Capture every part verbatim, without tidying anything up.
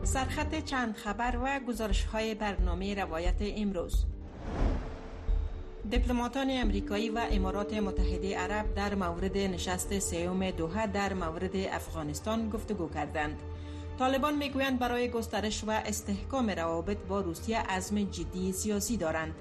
سرخط چند خبر و گزارش‌های برنامه روایت امروز. دیپلماتان امریکایی و امارات متحده عرب در مورد نشست سوم دوحه در مورد افغانستان گفتگو کردند. طالبان میگویند برای گسترش و استحکام روابط با روسیه عزم جدی سیاسی دارند.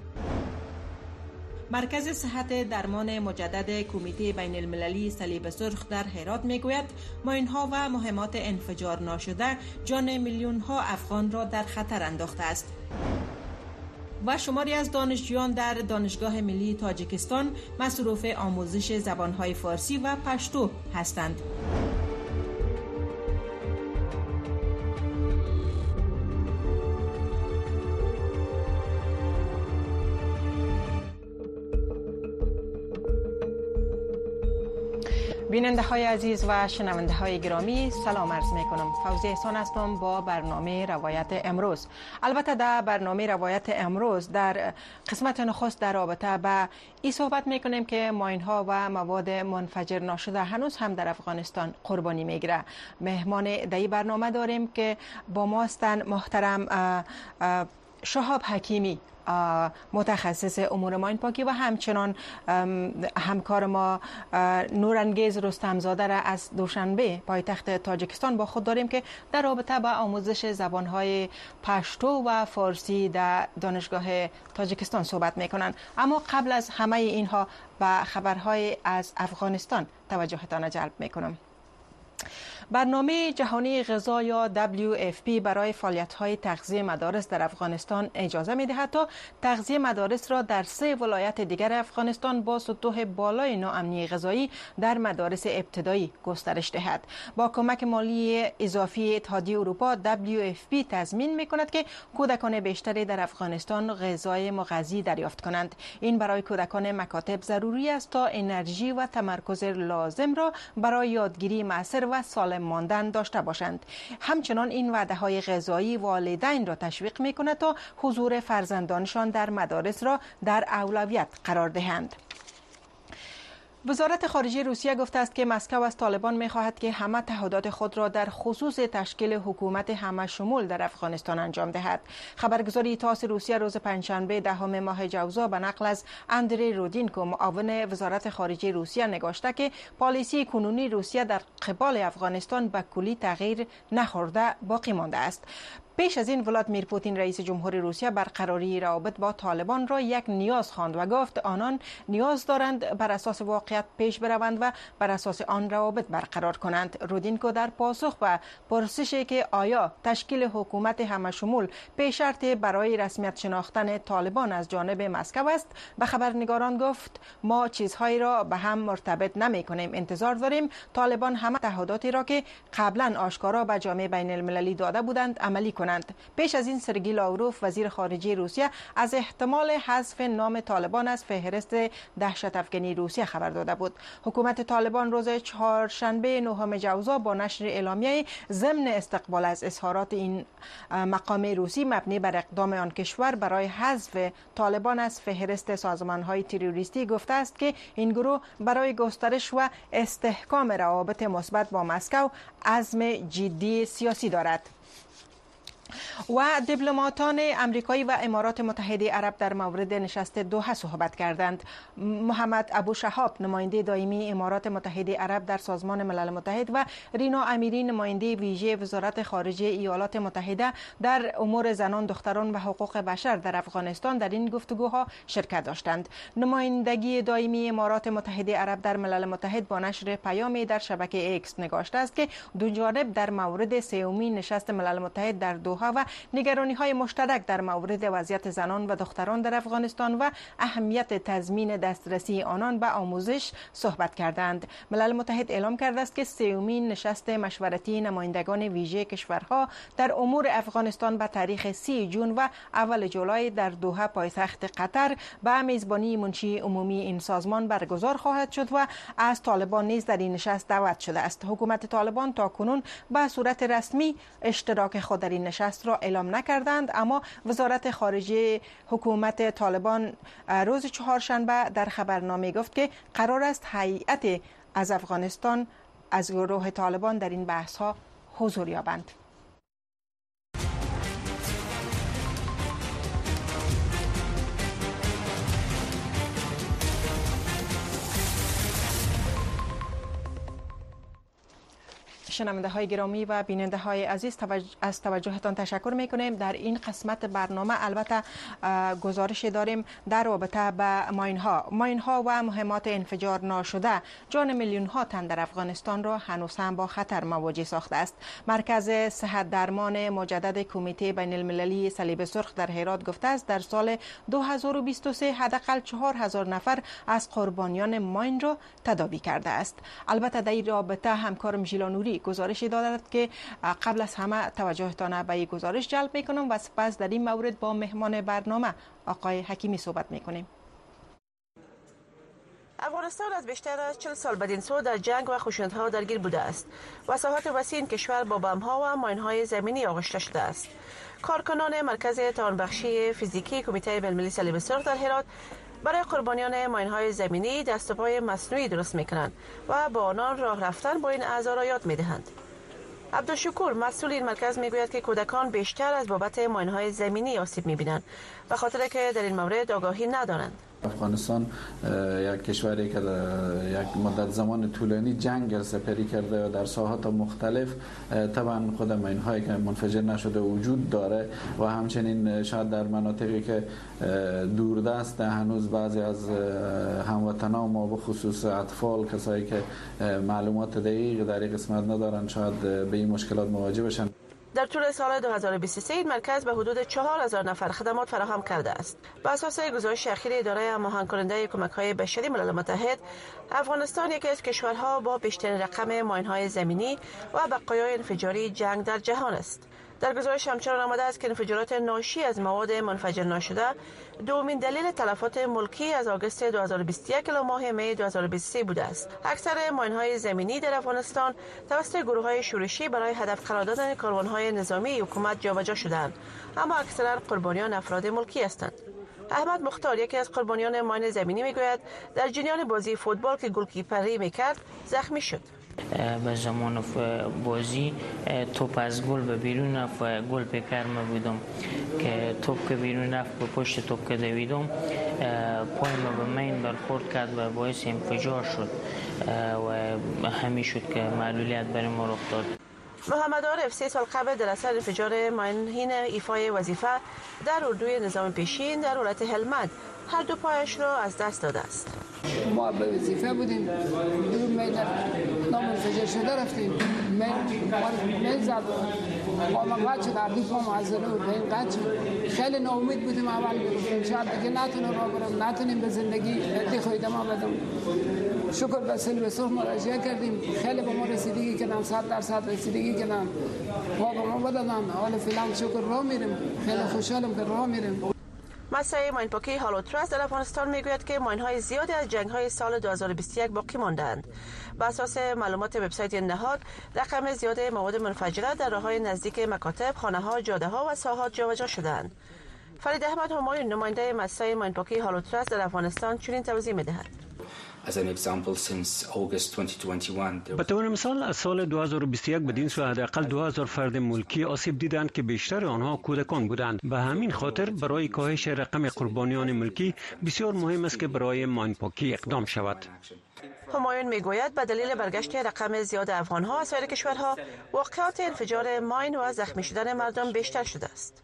مرکز صحت درمان مجدد کمیته بین المللی صلیب سرخ در هرات میگوید ماین‌ها و مهمات انفجار ناشده جان میلیون‌ها افغان را در خطر انداخته است. و شماری از دانشجویان در دانشگاه ملی تاجیکستان مصروف آموزش زبان‌های فارسی و پشتو هستند. بیننده های عزیز و شنونده های گرامی، سلام عرض می کنم. فوزی احسان هستم با برنامه روایت امروز. البته در برنامه روایت امروز در قسمت نخست در رابطه به این صحبت می کنیم که ماین ها و مواد منفجر ناشده هنوز هم در افغانستان قربانی می گیره. مهمان در این برنامه داریم که با ما هستند محترم شهاب حکیمی، متخصص امور ماین پاکی، و همچنان همکار ما نورانگیز رستمزاده را از دوشنبه پایتخت تاجیکستان با خود داریم که در رابطه با آموزش زبانهای پشتو و فارسی در دانشگاه تاجیکستان صحبت میکنند. اما قبل از همه اینها به خبرهای از افغانستان توجهتان جلب میکنم. برنامه جهانی غذا یا دبلیو اف پی برای فعالیت‌های تغذیه مدارس در افغانستان اجازه می‌دهد تا تغذیه مدارس را در سه ولایت دیگر افغانستان با سطوح بالای ناامنی غذایی در مدارس ابتدایی گسترش دهد. با کمک مالی اضافی اتحادیه اروپا، دبلیو اف پی تضمین می‌کند که کودکان بیشتری در افغانستان غذای مغذی دریافت کنند. این برای کودکان مکاتب ضروری است تا انرژی و تمرکز لازم را برای یادگیری مؤثر و سالم ماندن داشته باشند. همچنان این وعده های غذایی والدین را تشویق می کند تا حضور فرزندانشان در مدارس را در اولویت قرار دهند. وزارت خارجه روسیه گفته است که مسکو از طالبان می‌خواهد که همه تعهدات خود را در خصوص تشکیل حکومت همه شمول در افغانستان انجام دهد. خبرگزاری تاس روسیه روز پنجشنبه دهم ماه جوزا به نقل از اندری رودینکو، معاون وزارت خارجه روسیه، نگاشته که پالیسی کنونی روسیه در قبال افغانستان به کلی تغییر نخورده باقی مانده است. پیش از این ولادیمیر پوتین رئیس جمهور روسیه برقراری روابط با طالبان را یک نیاز خواند و گفت آنان نیاز دارند بر اساس واقعیت پیش بروند و بر اساس آن روابط برقرار کنند. رودینکو در پاسخ به پرسشی که آیا تشکیل حکومت همه شمول پیش شرط برای رسمیت شناختن طالبان از جانب مسکو است، به خبرنگاران گفت ما چیزهایی را به هم مرتبط نمی کنیم. انتظار داریم طالبان همه تعهداتی را که قبلا آشکارا به جامعه بین المللی داده بودند عملی کنند. پیش از این سرگی لاوروف وزیر خارجه روسیه از احتمال حذف نام طالبان از فهرست دهشت افغانی روسیه خبر داده بود. حکومت طالبان روز چهارشنبه نهم جوزا با نشر اعلامیه ضمن استقبال از اظهارات این مقام روسی مبنی بر اقدام آن کشور برای حذف طالبان از فهرست سازمان‌های تروریستی گفته است که این گروه برای گسترش و استحکام روابط مثبت با مسکو عزم جدی سیاسی دارد. و دیپلماتان امریکایی و امارات متحده عرب در مورد نشست دوحه صحبت کردند. محمد ابو شهاب نماینده دائمی امارات متحده عرب در سازمان ملل متحد و رینا امیری نماینده ویژه وزارت خارجه ایالات متحده در امور زنان، دختران و حقوق بشر در افغانستان در این گفتگوها شرکت داشتند. نمایندگی دائمی امارات متحده عرب در ملل متحد با نشر پیامی در شبکه ایکس نگاشته است که دو جانب در مورد سومین نشست ملل متحد در دوحه و نگرانی های مشترک در مورد وضعیت زنان و دختران در افغانستان و اهمیت تضمین دسترسی آنان به آموزش صحبت کردند. ملل متحد اعلام کرده است که سومین نشست مشورتی نمایندگان ویژه کشورها در امور افغانستان به تاریخ سی جون و اول جولای در دوحه پایتخت قطر به میزبانی منشی عمومی این سازمان برگزار خواهد شد و از طالبان نیز در این نشست دعوت شده است. حکومت طالبان تاکنون به صورت رسمی اشتراک خود در این نشست را اعلام نکردند، اما وزارت خارجه حکومت طالبان روز چهارشنبه در خبرنامه گفت که قرار است هیئت از افغانستان از گروه طالبان در این بحث ها حضور یابند. شنونده های گرامی و بیننده های عزیز از توجهتان تشکر می کنیم. در این قسمت برنامه البته گزارش داریم در رابطه به ماین ها ماین ها و مهمات انفجار ناشده جان میلیون ها تن در افغانستان را هنوز هم با خطر مواجه ساخته است. مرکز صحت درمان مجدد کمیته بین المللی صلیب سرخ در هرات گفته است در سال دو هزار و بیست و سه حداقل چهار هزار نفر از قربانیان ماین را تداوی کرده است. البته در این رابطه همکارم ژیلا نوری گزارشی دادند که قبل از همه توجهتان به این گزارش جلب میکنم و سپس در این مورد با مهمان برنامه آقای حکیمی صحبت میکنیم. افغانستان از بیشتر از چهل سال بدین سو در جنگ و خشونت‌ها درگیر بوده است و ساحات وسیع این کشور با بمب‌ها و ماین‌های زمینی آغشته شده است. کارکنان مرکز توانبخشی فیزیکی کمیته بین‌المللی صلیب سرخ در هرات برای قربانیان ماین‌های زمینی دست و پای مصنوعی درست می‌کنند و با آنان راه رفتن با این اعضا را یاد می‌دهند. عبدالشکور مسئول این مرکز میگوید که کودکان بیشتر از بابت ماین‌های زمینی آسیب می‌بینند به خاطر که در این مورد آگاهی ندارند. افغانستان یک کشوری که یک مدت زمان طولانی جنگ سپری کرده و در ساحات مختلف طبعا خود ماین‌هایی که منفجر نشده وجود داره و همچنین شاید در مناطقی که دوردست هنوز بعضی از هموطنان ما به خصوص اطفال کسایی که معلومات دقیق در این قسمت ندارن شاید به این مشکلات مواجه بشن. در طول سال دو هزار و بیست و سه این مرکز به حدود چهار هزار نفر خدمات فراهم کرده است. بر اساس گزارش اخیر اداره هماهنگ کننده کمک‌های بشری ملل متحد، افغانستان یکی از کشورها با بیشترین رقم ماین‌های زمینی و بقایای انفجاری جنگ در جهان است. در گزارش همچنان آمده است که انفجارات ناشی از مواد منفجر نشده دومین دلیل تلفات ملکی از آگوست دو هزار و بیست و یک الی ماه می دو هزار و بیست و سه بوده است. اکثر ماین‌های زمینی در افغانستان توسط گروه‌های شورشی برای هدف قرار دادن کاروان‌های نظامی حکومت جابجا شده‌اند، اما اکثرا قربانیان افراد ملکی هستند. احمد مختار یکی از قربانیان ماین زمینی میگوید در جریان بازی فوتبال که گلکیپری میکرد زخمی شد. به زمان بازی توپ از گل به بیرون رفت و گل پیکر ما بودم که توپ که بیرون رفت به پشت توپ که دویدم پای ما به مین برخورد کرد و باعث انفجار شد و همین شد که معلولیت برای ما رخ داد. محمد عارف سه سال قبل در اثر انفجار ماین حین ایفای وظیفه در اردوی نظام پیشین در ولایت هلمند هر دو پایش را از دست داده است. ما به وظیفه بودیم دور مین نامنفجر شده رفتیم مین مین زد ما مقعد شد عبدی پا معذره بود به این قد شد خیلی ناامید بودیم اول شاید دیگه نتونم را برم نتونیم به زندگی دی خودم بدم. شکر به صلیب سرخ مراجعه کردیم خیلی به ما رسیدگی کردن صد درصد رسیدگی کردن ما به ما بدادن حال فعلا شکر راه میریم خیلی خوشحالم که راه میریم. مسئله ماین پاکی هالو تراست در افغانستان میگوید که ماین‌های زیادی از جنگ‌های سال دو هزار و بیست و یک باقی مانده‌اند. بر اساس معلومات وبسایت نهاد رقم زیاد مواد منفجره در راه‌های نزدیک مکاتب، خانه‌ها، جاده‌ها و ساحات جابجا شده‌اند. فرید احمد همایون نماینده مسئله ماین پاکی هالو تراست در افغانستان چنین توضیح می‌دهد. به طور مثال از سال دو هزار و بیست و یک بدین سو حداقل دو هزار فرد ملکی آسیب دیدند که بیشتر آنها کودکان بودند. به همین خاطر برای کاهش رقم قربانیان ملکی بسیار مهم است که برای ماین پاکی اقدام شود. همایون میگوید به دلیل برگشت رقم زیاد افغان‌ها از سایر کشورها واقعات انفجار ماین و زخمی شدن مردم بیشتر شده است.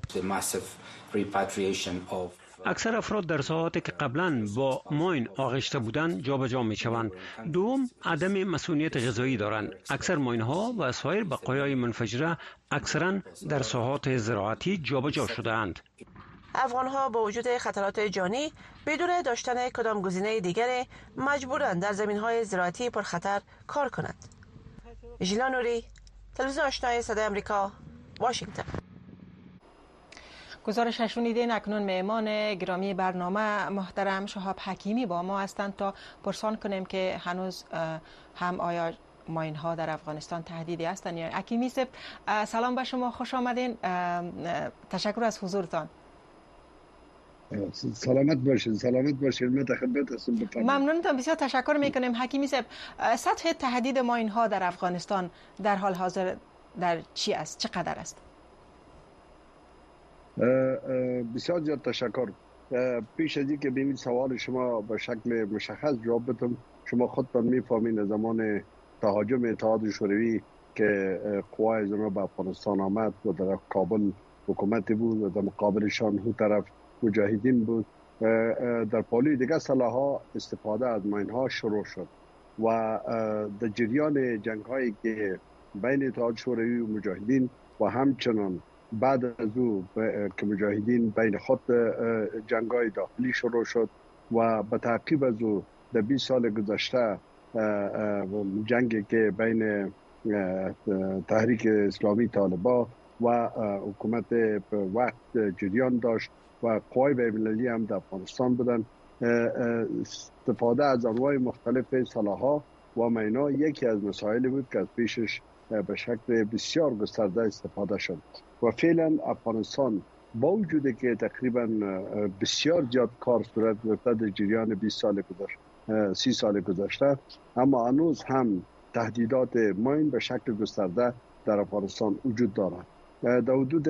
اکثر افراد در ساحاتی که قبلا با ماین آغشته بودند جابجا می شوند. دوم عدم مسئولیت غذایی دارند. اکثر ماین ها و سایر بقایای منفجره اکثرا در ساحات زراعتی جابجا شده اند. افغان ها با وجود خطرات جانی بدون داشتن کدام گزینه دیگری مجبورند در زمین های زراعتی پرخطر کار کنند. ژیلا نوری، تلویزیون آشنای صدای آمریکا، واشنگتن. گزارش شنیدین. اکنون مهمان گرامی برنامه محترم شهاب حکیمی با ما هستند تا پرسان کنیم که هنوز هم آیا ماین ها در افغانستان تهدیدی هستند یا حکیمی صاحب سلام به شما، خوش آمدین. تشکر از حضورتان. سلامت باشین سلامت باشین من خدمت هستم. ممنونتم، بسیار تشکر میکنیم حکیمی صاحب. سطح تهدید ماین ها در افغانستان در حال حاضر در چی است، چقدر است؟ بسیار زیاد تشکر. پیش از اینکه به این سوال شما به شکل مشخص جواب بدم، شما خودتان میفهمین زمان تهاجم اتحاد شوروی که قوای زمینی به افغانستان آمد و در کابل حکومت بود و در مقابلشان اون طرف مجاهدین بود. در پالوی دیگه سلاح‌ها استفاده از ماین‌ها شروع شد و در جریان جنگ‌هایی که بین اتحاد شوروی و مجاهدین و همچنان بعد از او که مجاهدین بین خود جنگ‌های داخلی شروع شد و به تعقیب از او در بیست سال گذشته جنگی که بین تحریک اسلامی طالبان و حکومت وقت جریان داشت و قوای بین‌المللی هم در افغانستان بودن. استفاده از انواع مختلف سلاح‌ها و مینا یکی از مسائلی بود که از پیشش به شکل بسیار گسترده استفاده شد و فعلا افغانستان با وجودی که تقریبا بسیار زیاد کار صورت گرفته در جریان بیست سال گذشته سی سال گذشته، اما هنوز هم تهدیدات ماین به شکل گسترده در افغانستان وجود دارد. در حدود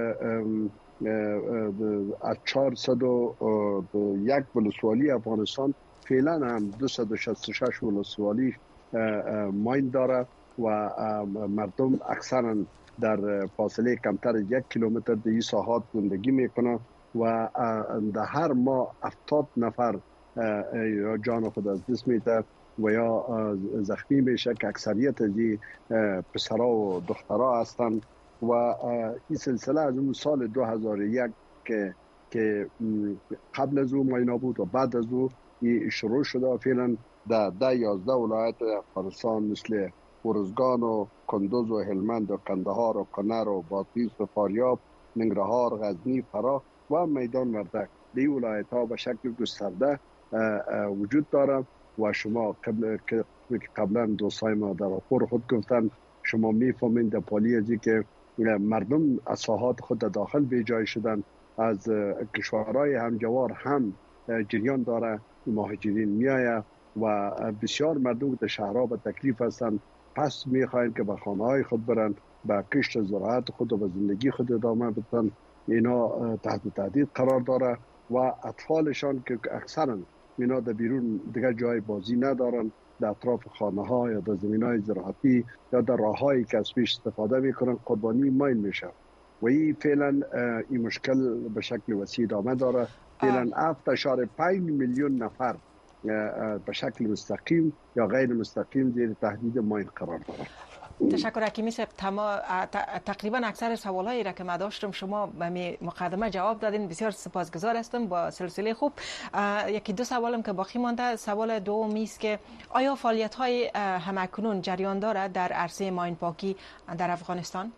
از چهارصد و یک ولسوالی افغانستان فعلا هم دویست و شصت و شش ولسوالی ماین داره و مردم اکثرا در فاصله کمتر از یک کیلومتر در این ساحات زندگی میکنن و در هر ماه هفتاد نفر یا جان خود از دست میده و یا زخمی میشه که اکثریت از این پسرها و دخترها هستند و این سلسله از اون سال دو هزار و یک که که قبل از اون ماینا بود و بعد از اون شروع شده و فعلا در ده یازده ولایت افغانستان مثل ارزگان و کندوز و هلمند و قندهار و کنر و بادغیس و فاریاب، ننگرهار، غزنی، فراه و میدان وردک دی ولایت ها به شکل گسترده وجود دارد و شما قبل که قبلا دوستای ما در آخر خود گفتن شما میفهمین در پالی ازی که مردم از ساحات خود داخل به جای شدن از کشورهای همجوار هم جریان داره مهاجرین میآید و بسیار مردم در شهرها به تکلیف هستند پس میخواین که به خانه های خود برن به کشت زراعت خود و به زندگی خود ادامه بدن. اینا تحت تهدید قرار داره و اطفالشان که اکثرا اینا در بیرون دیگه جای بازی ندارن در اطراف خانه ها یا در زمین های زراعتی یا در راه هایی که از پیش استفاده میکنن قربانی ماین میشه و این فعلا این مشکل به شکل وسیع ادامه داره. فعلا هفت اشاره پنج میلیون نفر به شکل مستقیم یا غیر مستقیم زیر تهدید ماین قرار داره. تشکر حکیمی صاحب. تقریبا اکثر سوالایی را که من داشتم شما به مقدمه جواب دادین، بسیار سپاسگزار هستم. با سلسله خوب یکی دو سوالم که باقی مانده. سوال دومی است که آیا فعالیت های همکنون جریان دارد در عرصه ماین پاکی در افغانستان؟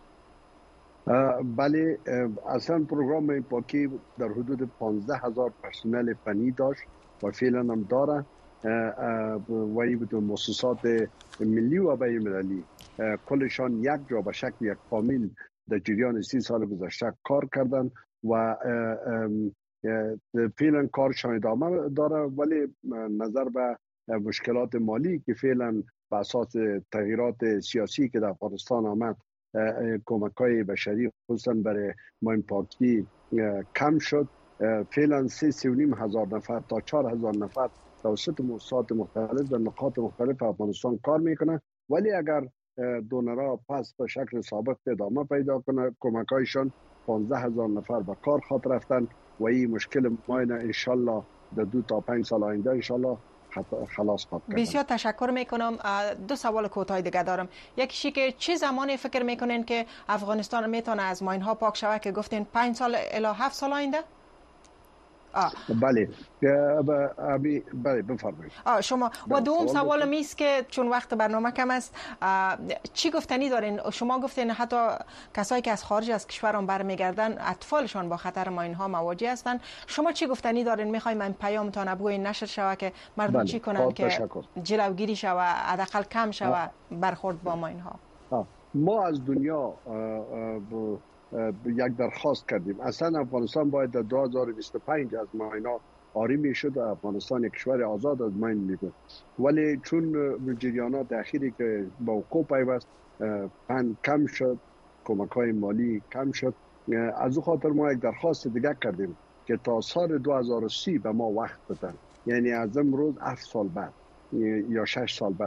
بله، اصلا پروگرام ماین پاکی در حدود پانزده هزار پرسنل فنی داشت و فعلا هم داره و این بود مؤسسات ملی و بین المللی کلشان یک جا به شکل یک فامیل در جریان سی سال گذشته کار کردن و فعلا کارشان ادامه داره، ولی نظر به مشکلات مالی که فعلا به اساس تغییرات سیاسی که در افغانستان آمد کمک‌های بشری خصوصا برای ماین پاکی کم شد. فعلا سه سه و نیم هزار نفر تا چهار هزار نفر توسط مؤسسات مختلف در نقاط مختلف افغانستان کار میکنه، ولی اگر دونرها پس به شکل سابق ادامه پیدا کنه کمک‌هایشان پانزده هزار نفر به کار خواهد رفتن و این مشکل ماین انشالله در دو تا پنج سال آینده انشالله خلاص خواهد کرد. بسیار تشکر میکنم. دو سوال کوتاه دیگه دارم. یکیشی که چه زمانی فکر میکنین که افغانستان میتونه از ماین ها پاک شود که گفتین پنج سال الی هفت سال آینده؟ آه. بله بله بفرمایید شما. و دوم سوال میست که چون وقت برنامه کم است، چی گفتنی دارین؟ شما گفتین حتی کسایی که از خارج از کشورم برمیگردن اطفالشان با خطر ماین ها مواجه هستن. شما چی گفتنی دارین؟ میخوایم من پیامتان ابوی نشر شوه که مردم بله. چی کنن که جلوگیری شوه، حداقل کم شوه برخورد با ماین ها؟ آه. ما از دنیا آه آه یک درخواست کردیم. اصلا افغانستان باید در دو هزار و بیست و پنج از ماینا آری میشد. افغانستان یک کشور آزاد از ماین میگه، ولی چون جریانات اخیری که با وقوع پیوست پند کم شد، کمک‌های مالی کم شد، از او خاطر ما یک درخواست دیگه کردیم که تا سال دو هزار و سی به ما وقت بدن، یعنی از امروز هفت سال بعد یا شش سال بعد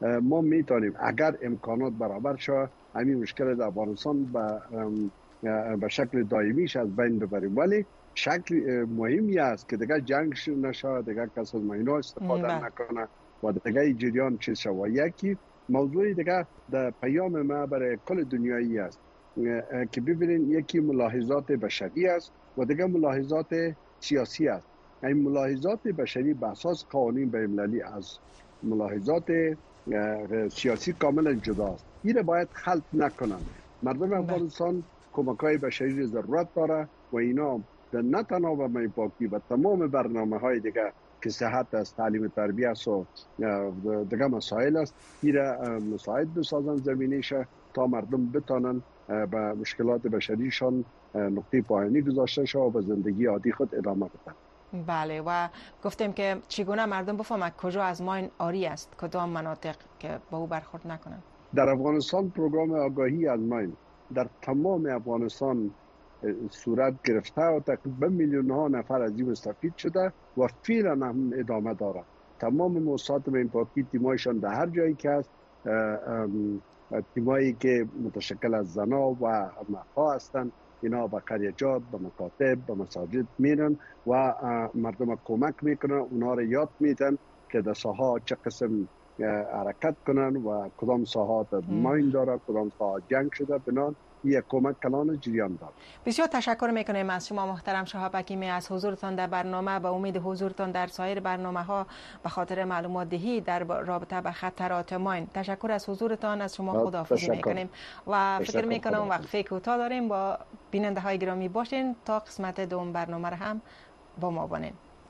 ما میتونیم اگر امکانات برابر شود همین مشکل در افغانستان به به شکل دائمیش از بین ببریم. ولی شکل مهمی است که دیگه جنگ نشه، دیگه کس از ماینا استفاده نکنه و دیگه جریان چیز شود. یکی موضوع دیگه در پیام ما برای کل دنیایی است که ببینید یکی ملاحظات بشری است و دیگه ملاحظات سیاسی است. این ملاحظات بشری به اساس قوانین بین‌المللی از ملاحظات سیاسی کاملا جداست. این باید خلط نکنند. مردم افغانستان کمک‌های بشری ضرورت داره و اینا نه تنها به می پاکی و تمام برنامه های دیگه که صحت است، تعلیم تربیت است و دیگه مسائل است، این مساعد بسازن زمینیش تا مردم بتانن به مشکلات بشریشان نقطه پایانی گذاشته شود و به زندگی عادی خود ادامه بدن. بله و گفتیم که چگونه مردم بفهمند کجا از ماین آری است، کدام مناطق که با او برخورد نکنند. در افغانستان پروگرام آگاهی از ماین در تمام افغانستان صورت گرفته و تقریبا میلیون ها نفر از این مستفید شده و فعلا هم ادامه داره. تمام موسسات ماین پاکی تیمایشان در هر جایی که هست، تیمایی که متشکل از زنا و مردها هستند، اینا به قریجات، به مکاتب، به مساجد میرن و مردم کمک میکنن، اونا رو یاد میدن که در ساحه چه قسم حرکت کنن و کدام ساحات ماین داره، کدام ساحات جنگ شده، بنان یک کمک کلان جریان داره. بسیار تشکر میکنیم از شما محترم شهاب حکیمی از حضورتان در برنامه. به امید حضورتان در سایر برنامه ها به خاطر معلومات دهی در رابطه به خطرات ماین. تشکر از حضورتان. از شما خداحافظی میکنیم و فکر میکنم وقفه کوتاه داریم. با بیننده های گرامی باشین تا قسمت دوم برنامه را هم با ما باشین.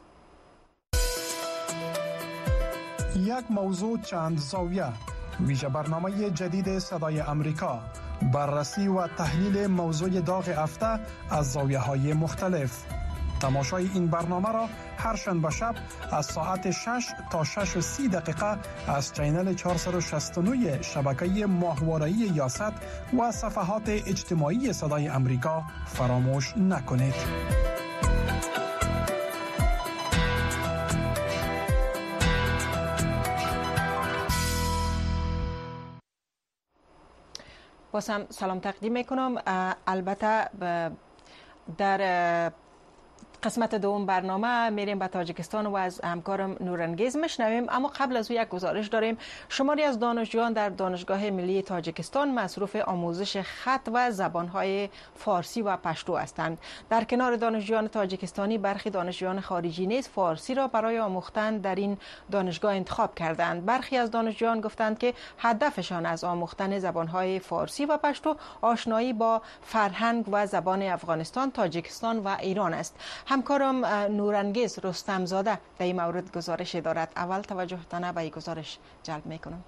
یک موضوع چند زاویه، ویژه برنامه جدید صدای امریکا، بررسی و تحلیل موضوع داغ هفته از زاویه های مختلف. تماشای این برنامه را هر شنبه شب از ساعت شش تا شش و سی دقیقه از چینل چهارصد و شصت و نه شبکه ماهواره‌ای یاست و صفحات اجتماعی صدای امریکا فراموش نکنید. بازم سلام تقدیم میکنم. البته در قسمت دوم برنامه میریم به تاجیکستان و از همکارم نورانگیز میشنویم، اما قبل از او یک گزارش داریم. شماری از دانشجویان در دانشگاه ملی تاجیکستان مصروف آموزش خط و زبانهای فارسی و پشتو هستند. در کنار دانشجویان تاجیکستانی برخی دانشجویان خارجی نیز فارسی را برای آموختن در این دانشگاه انتخاب کردند. برخی از دانشجویان گفتند که هدفشان از آموختن زبانهای فارسی و پشتو آشنایی با فرهنگ و زبان افغانستان، تاجیکستان و ایران است. همکارم نورانگیز رستمزاده در این مورد گزارش دارد. اول توجهتان به این گزارش جلب میکنم.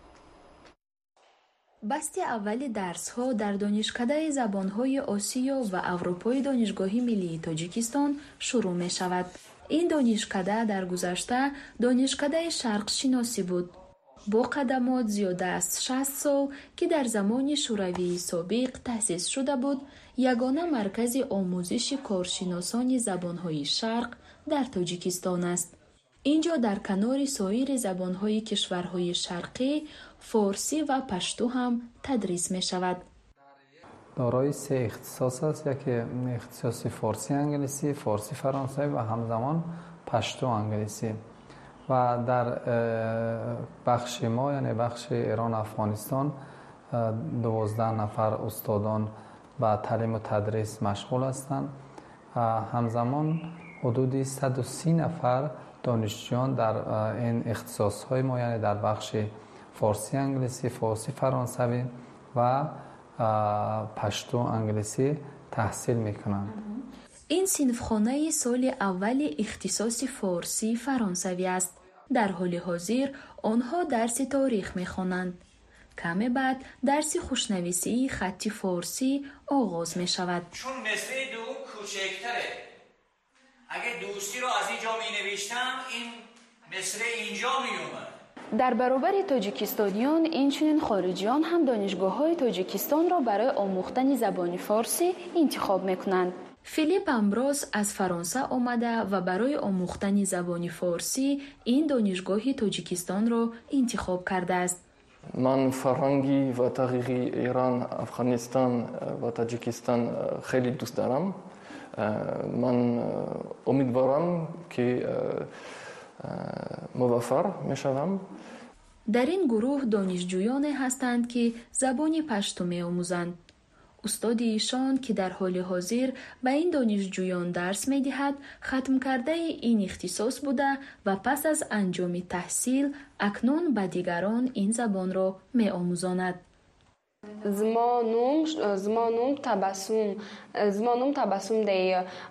بسته اول درس ها در دانشکده زبانهای آسیا و اروپای دانشگاه ملی تاجیکستان شروع می شود. این دانشکده در گذشته دانشکده شرق شناسی بود. با قدمات زیاده از شصت سال که در زمان شوروی سابق تأسیس شده بود، یگانه مرکز آموزش کارشناسان زبانهای شرق در تاجیکستان است. اینجا در کنار سایر زبانهای کشورهای شرقی، فارسی و پشتو هم تدریس می شود. دارای سه اختصاص است، یکی اختصاص فارسی انگلیسی، فارسی فرانسوی و همزمان پشتو انگلیسی. و در بخش ما یعنی بخش ایران افغانستان دوازده نفر استادان با تعلیم و تدریس مشغول هستند. همزمان حدود صد و سی نفر دانشجویان در این اختصاص‌های ما یعنی در بخش فارسی انگلیسی، فارسی فرانسوی و پشتو انگلیسی تحصیل میکنند. این صنفخانه سال اول اختصاص فارسی فرانسوی است. در حال حاضر آنها درس تاریخ میخوانند. کم بعد درس خوشنویسی خط فارسی آغاز می شود. چون مصرع دوم کوچکتره، اگه دوستی رو از اینجا می نوشتم این مصرع اینجا می اومد. در برابر تاجیکستانیان اینچنین خارجیان هم دانشگاه های تاجیکستان را برای آموختن زبان فارسی انتخاب می کنند. فیلیپ امبروز از فرانسه آمده و برای آموختن زبان فارسی این دانشگاه تاجیکستان را انتخاب کرده است. من فرهنگی و تاریخی ایران، افغانستان و تاجیکستان خیلی دوست دارم. من امیدوارم که موفق میشوم. در این گروه دانشجویانی هستند که زبان پشتو می‌آموزند. استاد ایشان که در حال حاضر به این دانشجویان درس می‌دهد، ختم کرده این اختصاص بوده و پس از انجام تحصیل اکنون به دیگران این زبان را می‌آموزاند. زمانم زمانم تبسم زمانم تبسم دی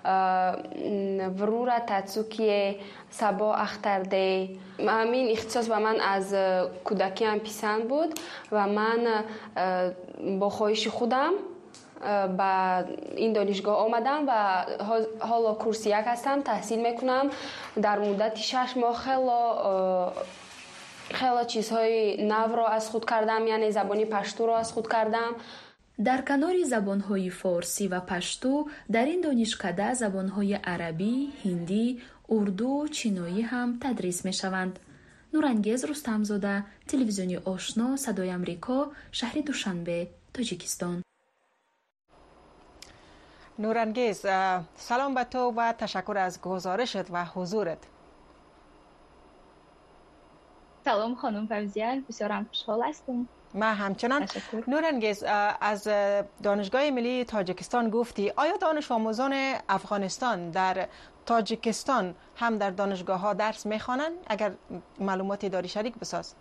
ورورا تاتسوکی سبا اخترده. همین اختصاص به من از کودکی هم پسند بود و من با خواهش خودم به این دانشگاه آمدم و حالا کورس یک هستم، تحصیل میکنم. در مدت شش ماه خیلی خیلی چیزهای نو را از خود کردم، یعنی زبانی پشتو را از خود کردم. در کنار زبانهای فارسی و پشتو در این دانشکده زبانهای عربی، هندی، اردو، چینایی هم تدریس می شوند. نورانگیز رستمزاده، تلویزیونی آشنا، صدای امریکا، شهر دوشنبه، تاجیکستان. نورانگیز، سلام به تو و تشکر از گزارشت و حضورت. سلام خانم فوزیه، بسیار خوشحال هستم. ما همچنان. نورانگیز، از دانشگاه ملی تاجیکستان گفتی، آیا دانش آموزان افغانستان در تاجیکستان هم در دانشگاه ها درس میخوانند؟ اگر معلوماتی داری شریک بساز.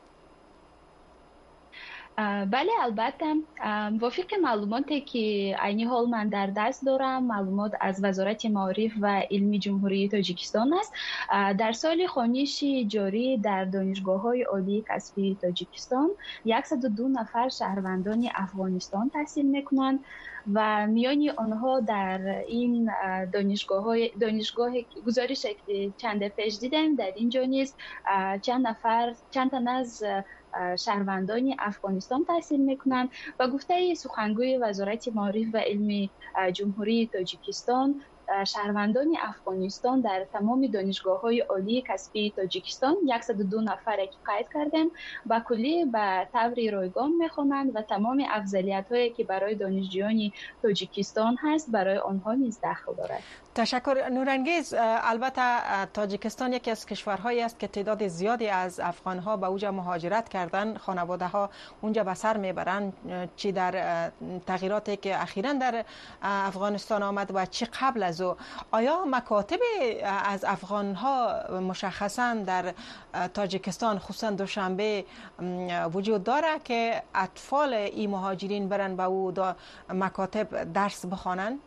بله البته، وفق معلوماتی که عینی حال من در دست دارم، معلومات از وزارت معارف و علمی جمهوری تاجیکستان است. در سال خوانشی جاری در دانشگاه‌های عالی کسبی تاجیکستان صد و دو نفر شهروندان افغانستان تحصیل میکنند و میانی آنها در این دانشگاه دانشگاه گزارش چند پیش دیدم، در اینجا نیز چند نفر چند تن از شهروندان افغانستان تحصیل میکنند و گفته سخنگوی وزارت معارف و علمی جمهوری تاجیکستان، شهروندان افغانستان در تمام دانشگاه‌های عالی کسبی تاجیکستان صد و دو نفر که قید کردیم با کلی به طور رایگان میخوانند و تمام افضلیت‌هایی که برای دانشجویان تاجیکستان هست برای آنها نیز داخل دارد. تشکر نورانگیز. البته تاجیکستان یکی از کشورهایی است که تعداد زیادی از افغان‌ها به اونجا مهاجرت کردن، خانواده‌ها اونجا به سر میبرند، چی در تغییراتی که اخیراً در افغانستان آمد و چی قبل از او. آیا مکاتب از افغان‌ها مشخصاً در تاجیکستان خصوصاً دوشنبه وجود داره که اطفال این مهاجرین برن به او مکاتب درس بخوانند؟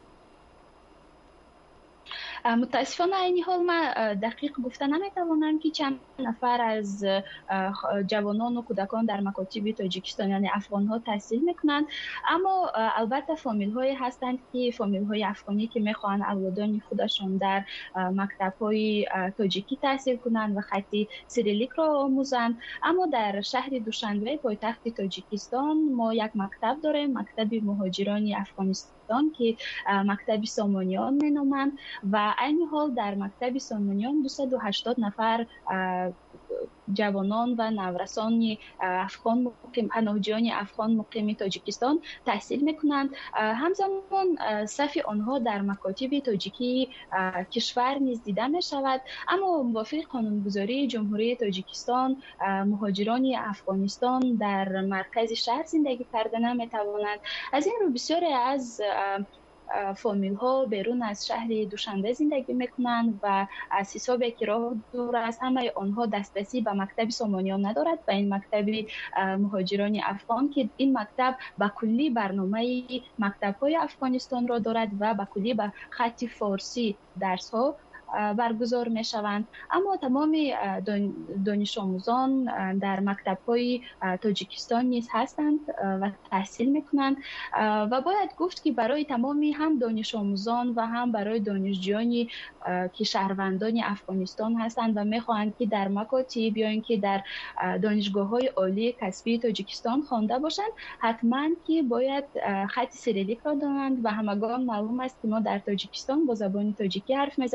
متاسفانه این حال من دقیق گفته نمیتوانم که چند نفر از جوانان و کودکان در مکاتب تاجیکستان یعنی افغان ها تحصیل میکنند، اما البته فامیل های هستند که فامیل های افغانی که میخوان اولادان خودشون در مکتب های تاجیکی تحصیل کنند و خط سیریلیک را آموزند. اما در شهر دوشنبه پایتخت تاجیکستان ما یک مکتب داریم، مکتب مهاجران افغانستان که مکتب سامانیان مینامند و عین حال در مکتب سامانیان دویست و هشتاد نفر جوانان و نورسان افغان مقیم پناهجویان افغان مقیم تاجیکستان تحصیل میکنند. همزمان صف آنها در مکاتب تاجیکی کشور نیز دیده می شود، اما موافق قانونگذاری جمهوری تاجیکستان مهاجران افغانستان در مرکز شهر زندگی کردن نمی توانند. از این رو بسیاری از فامیل ها بیرون از شهر دوشنبه زندگی میکنند و از حسابی که راه دور است همه آنها دسترسی به مکتب سامانیان ندارد، به این مکتب مهاجران افغان که این مکتب به کلی برنامه مکتب های افغانستان را دارد و به کلی به خط فارسی درس ها برگزار می شوند. اما تمام دانش آموزان در مکتب های تاجیکستان نیز هستند و تحصیل می کنند و باید گفت که برای تمامی هم دانش آموزان و هم برای دانشجویانی که شهروندان افغانستان هستند و می خواهند که در مکاتب یا اینکه در دانشگاه های عالی کسبی تاجیکستان خوانده باشند، حتما که باید خط سیریلیک را دانند و همگان معلوم است که ما در تاجیکستان با زبان تاجیکی حرف میزنیم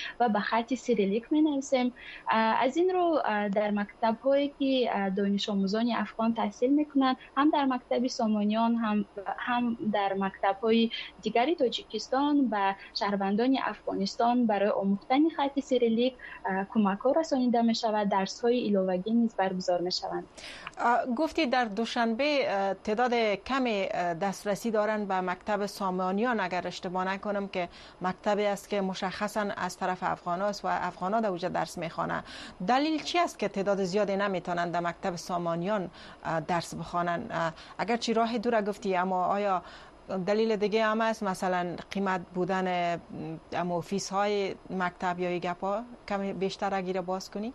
و به خط سیریلیک می نویسیم. از این رو در مکتب هایی که دانش آموزان افغان تحصیل میکنند، هم در مکتب سامانیان هم هم در مکتب های دیگری تاجیکستان به شهروندان افغانستان برای آموختن خط سیریلیک کمک ها رسانیده می شود. درس های علاوگی نیز برگزار می شوند. گفتی در دوشنبه تعداد کمی دسترسی دارند به مکتب سامانیان، اگر اشتباه نکنم، که مکتبی است که مشخصا از طرف افغان است و افغان ها در اوجه درس میخوانند. دلیل چی است که تعداد زیادی نمیتونند در مکتب سامانیان درس بخوانند؟ اگرچه راه دور گفتی، اما آیا دلیل دیگه هم است؟ مثلا قیمت بودن اما فیس های مکتب یا گپا کمی بیشتر اگه باز کنی؟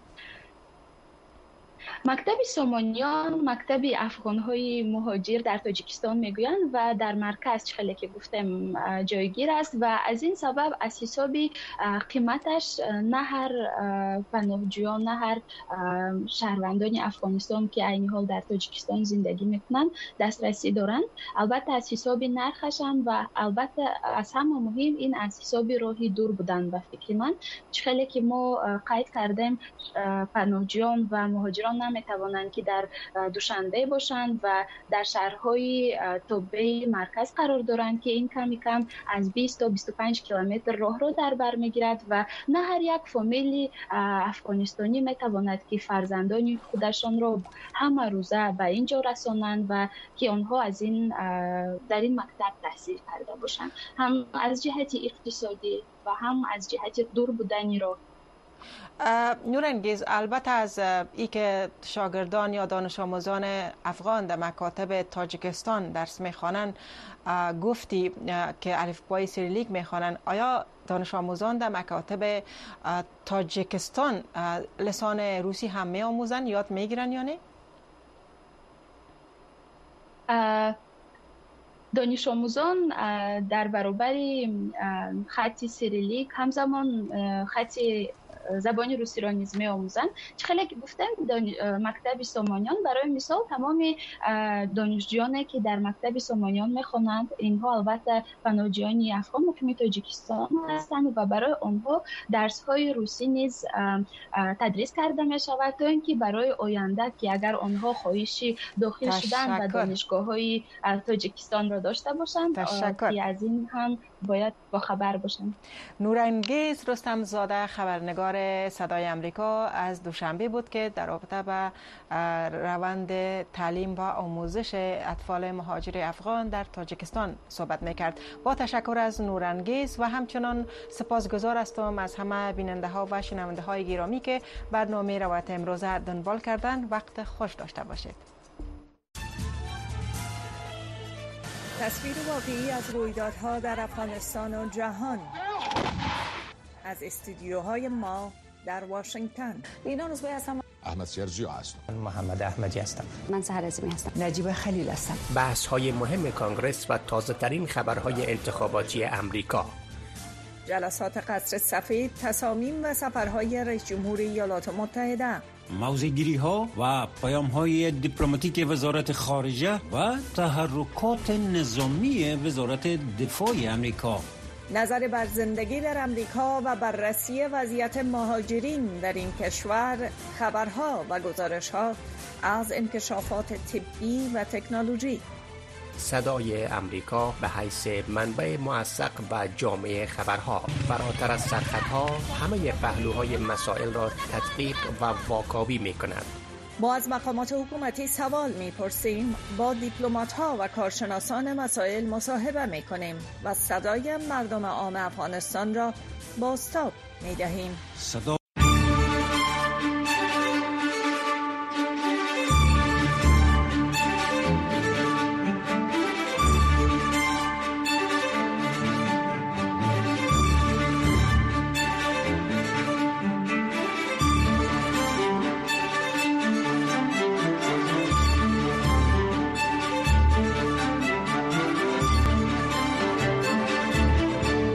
مکتب سامانیان مکتب افغان‌های مهاجر در تاجیکستان میگویند و در مرکز چخلی که گفتم جایگیر است و از این سبب از حساب قیمتش نه هر پناهجویان نه هر شهروندان افغانستان که عین حال در تاجیکستان زندگی میکنند دسترسی دارند. البته از حساب نرخش هم و البته از همه مهم این از حساب راهی دور بودن و فکر من چخلی که ما قید کردیم پناهجویان و مهاجران نمیتوانند که در دوشنبه باشند و در شهرهای تابع مرکز قرار دارند که این کمی کم از بیست تا بیست و پنج کیلومتر راه را در بر میگیرد و نه هر یک فامیل افغانستانی میتواند که فرزندان خودشان را همه روزه به اینجا رسانند و که آنها از این در این مکتب تحصیل کرده باشند، هم از جهت اقتصادی و هم از جهت دور بودنی را. نورانگیز، البته از ای که شاگردان یا دانش آموزان افغان در مکاتب تاجیکستان درس میخوانند گفتی که الفبای سیریلیک میخوانند، آیا دانش آموزان در مکاتب تاجیکستان لسان روسی هم میآموزند، یاد میگیرن یا نه؟ دانش آموزان در برابر خط سیریلیک همزمان خط زبان روسی را نیز می آموزند. چخیلی که گفتم مکتب سامانیان برای مثال تمام دانشجویانی که در مکتب سامانیان می خوانند اینها البته پناهجویان افغان مقیم تاجیکستان هستند و برای آنها درس های روسی نیز تدریس کرده می شود تا اینکه برای آینده که اگر آنها خواهشی داخل شدن و دانشگاه های تاجیکستان را داشته باشند که از این هم باید با خبر باشند. نورانگیز رستم زاده، خبرنگار صدای امریکا، از دوشنبه بود که در رابطه با روند تعلیم و آموزش اطفال مهاجر افغان در تاجیکستان صحبت میکرد. با تشکر از نورانگیز و همچنان سپاسگزار هستم از همه بیننده ها و شنونده های گرامی که برنامه روایت امروز دنبال کردن. وقت خوش داشته باشید. تصویر واقعی از رویدادها در افغانستان و جهان از استودیوهای ما در واشنگتن. اینا روزبه هستم. احمد سرجیو هستم. محمد احمدی هستم. من سحر عظیمی هستم. نجیب خلیل هستم. بحث های مهم کانگرس و تازه ترین خبرهای انتخاباتی امریکا. جلسات قصر سفید، تصامیم و سفرهای رئیس جمهور ایالات متحده. موضع‌گیری ها و پیام های دیپلماتیک وزارت خارجه و تحرکات نظامی وزارت دفاع امریکا. نظر بر زندگی در امریکا و بررسی وضعیت مهاجرین در این کشور، خبرها و گزارش‌ها از انکشافات طبی و تکنولوژی. صدای امریکا به حیث منبع موثق و جامع خبرها، فراتر از سرخطها همه پهلوهای مسائل را تدقیق و واکاوی می کند. ما از مقامات حکومتی سوال می پرسیم، با دیپلمات‌ها و کارشناسان مسائل مصاحبه می کنیم و صدای مردم عام افغانستان را بازتاب می دهیم. صدا